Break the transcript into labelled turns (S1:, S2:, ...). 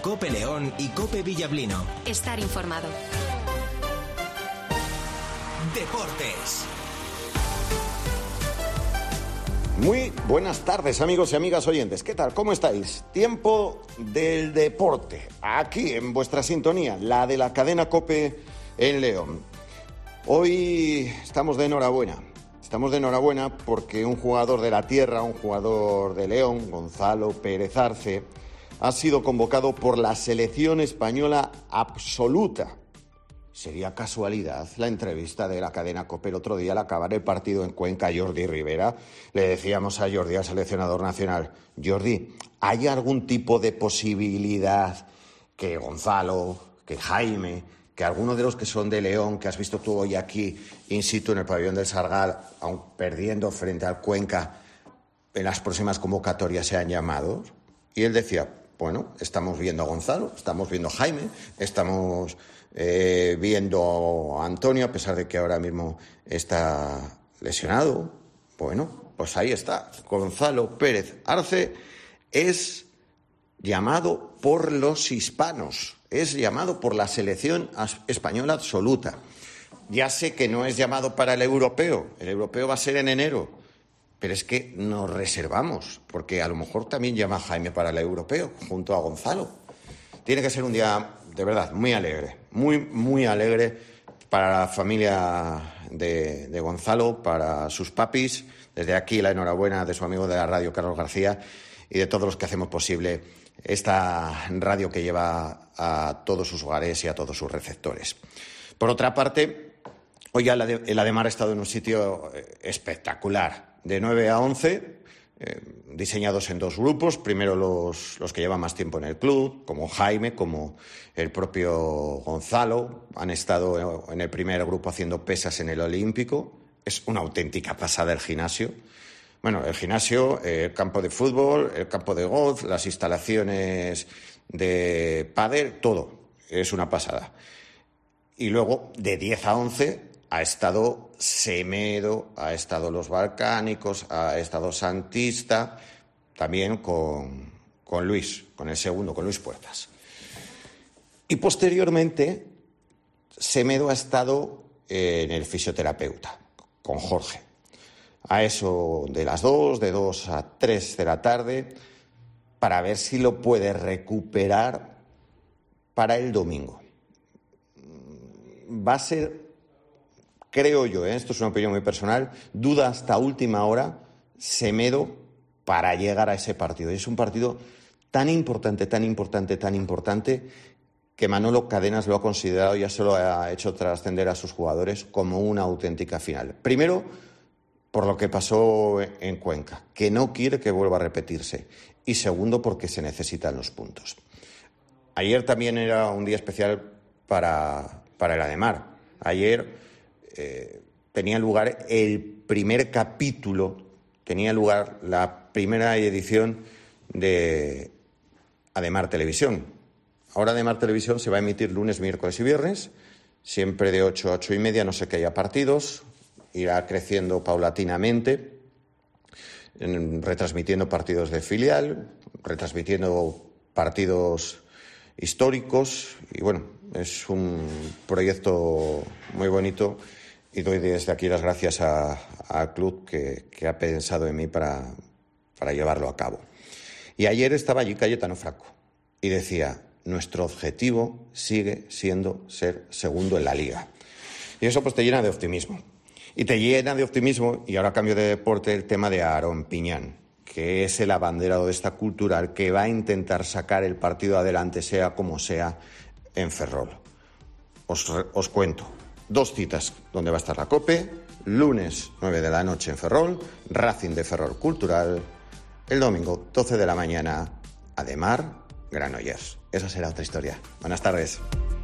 S1: COPE León y COPE Villablino.
S2: Estar informado.
S1: Deportes.
S3: Muy buenas tardes, amigos y amigas oyentes. ¿Qué tal? ¿Cómo estáis? Tiempo del deporte. Aquí en vuestra sintonía, la de la cadena COPE en León. Hoy estamos de enhorabuena. Estamos de enhorabuena porque un jugador de la tierra, un jugador de León, Gonzalo Pérez Arce, ha sido convocado por la selección española absoluta. Sería casualidad la entrevista de la cadena COPE el otro día al acabar el partido en Cuenca a Jordi Rivera. Le decíamos a Jordi, al seleccionador nacional, Jordi, ¿hay algún tipo de posibilidad que Gonzalo, que Jaime, que alguno de los que son de León, que has visto tú hoy aquí in situ en el pabellón del Sargal, aun perdiendo frente al Cuenca, en las próximas convocatorias sean llamados? Y él decía, bueno, estamos viendo a Gonzalo, estamos viendo a Jaime, estamos viendo a Antonio, a pesar de que ahora mismo está lesionado. Bueno, pues ahí está. Gonzalo Pérez Arce es llamado por los hispanos, es llamado por la selección española absoluta. Ya sé que no es llamado para el europeo va a ser en enero, pero es que nos reservamos, porque a lo mejor también llama Jaime para el europeo, junto a Gonzalo. Tiene que ser un día, de verdad, muy alegre, muy alegre para la familia de Gonzalo, para sus papis. Desde aquí la enhorabuena de su amigo de la radio, Carlos García, y de todos los que hacemos posible esta radio que lleva a todos sus hogares y a todos sus receptores. Por otra parte, hoy el Ademar ha estado en un sitio espectacular, de 9 a 11, diseñados en dos grupos. Primero los que llevan más tiempo en el club, como Jaime, como el propio Gonzalo. Han estado en el primer grupo haciendo pesas en el Olímpico. Es una auténtica pasada el gimnasio. Bueno, el gimnasio, el campo de fútbol, el campo de golf, las instalaciones de pádel, todo. Es una pasada. Y luego, de 10 a 11, ha estado Semedo, ha estado Los Balcánicos, ha estado Santista, también con Luis, con el segundo, con Luis Puertas. Y posteriormente, Semedo ha estado en el fisioterapeuta, con Jorge. A eso de las 2, de 2 a 3 de la tarde, para ver si lo puede recuperar para el domingo. Va a ser, creo yo, esto es una opinión muy personal, duda hasta última hora Semedo para llegar a ese partido. Y es un partido tan importante, que Manolo Cadenas lo ha considerado, ya se lo ha hecho trascender a sus jugadores como una auténtica final. Primero, por lo que pasó en Cuenca, que no quiere que vuelva a repetirse. Y segundo, porque se necesitan los puntos. Ayer también era un día especial para el Ademar. Ayer tenía lugar el primer capítulo, tenía lugar la primera edición de Ademar Televisión. Ahora Ademar Televisión se va a emitir lunes, miércoles y viernes, siempre de 8 a 8 y media, no sé que haya partidos, irá creciendo paulatinamente, retransmitiendo partidos de filial, retransmitiendo partidos históricos, y bueno, es un proyecto muy bonito y doy desde aquí las gracias al club que ha pensado en mí para llevarlo a cabo. Y ayer estaba allí Cayetano Franco y decía, nuestro objetivo sigue siendo ser segundo en la Liga. Y eso pues te llena de optimismo. Y te llena de optimismo, y ahora cambio de deporte, el tema de Aarón Piñán, que es el abanderado de esta cultural que va a intentar sacar el partido adelante, sea como sea, en Ferrol. Os cuento, 2 citas donde va a estar la COPE, lunes 9 de la noche en Ferrol, Racing de Ferrol Cultural, el domingo 12 de la mañana, Ademar, Granollers. Esa será otra historia. Buenas tardes.